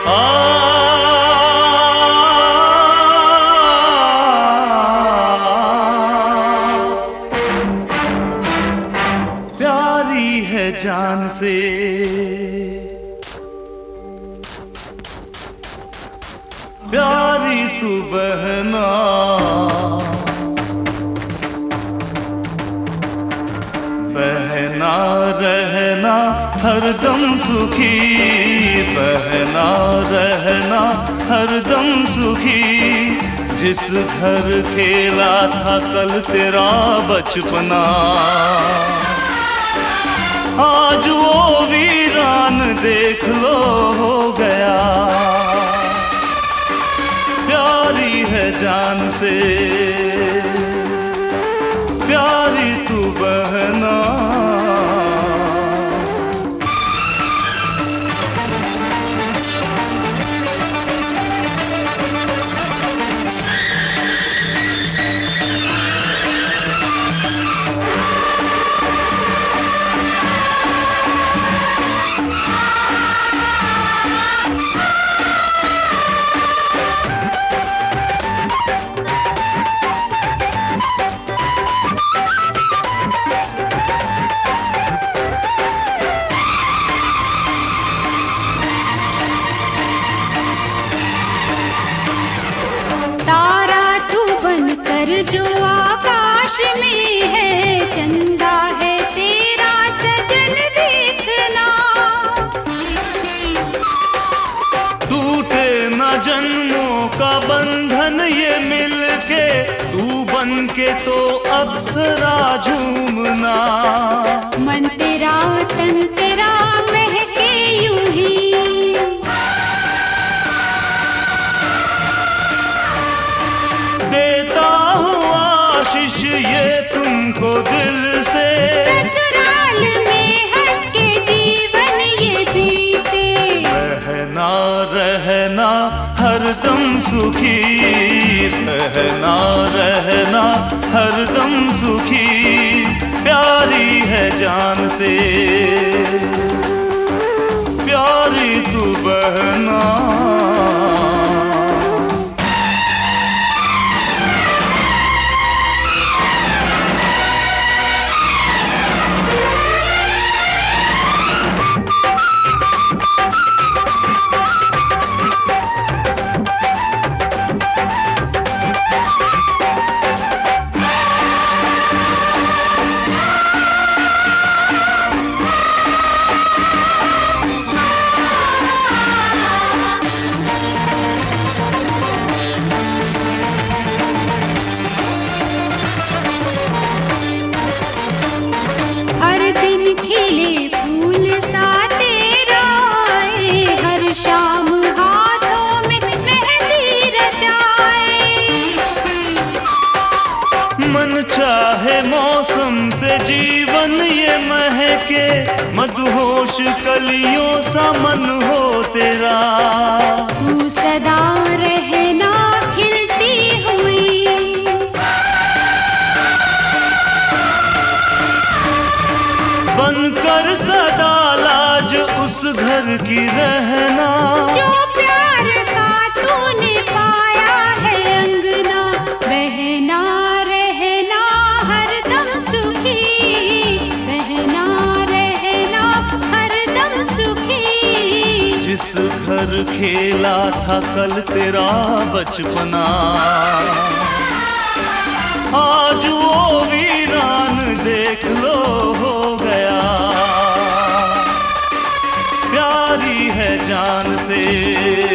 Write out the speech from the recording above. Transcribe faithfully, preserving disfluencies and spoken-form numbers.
आ, प्यारी है जान से, प्यारी तू बहना, बहना रहना हरदम सुखी, बहना रहना हरदम सुखी। जिस घर खेला था कल तेरा बचपना, आज वो वीरान देख लो हो गया। प्यारी है जान से, प्यारी तू बहना। कर जो आकाश में है, चंदा है तेरा सजन देखना। टूटे न जन्मों का बंधन ये मिलके, तू बन के तो अप्सरा झूमना। मन तेरा तन तेरा महके यूं ही, आशीष ये तुमको दिल से। ससुराल में हंस के जीवन ये बीते, रहना रहना हरदम सुखी, रहना रहना हरदम सुखी। प्यारी है जान से, प्यारी तू बहना। खिले फूल सा तेरा आए, हर शाम हाथों में मेहंदी रचाए। मन चाहे मौसम से जीवन ये महके, मदहोश कलियों सा मन हो तेरा। तू सदा रहना खिलती हुई, बनकर सदा लाज उस घर की रहना। जो प्यार का तूने पाया है अंगना, बहना रहना हरदम सुखी, बहना रहना हरदम सुखी। जिस घर खेला था कल तेरा बचपना, आज वो वीरान देख लो हो गया। प्यारी है जान से,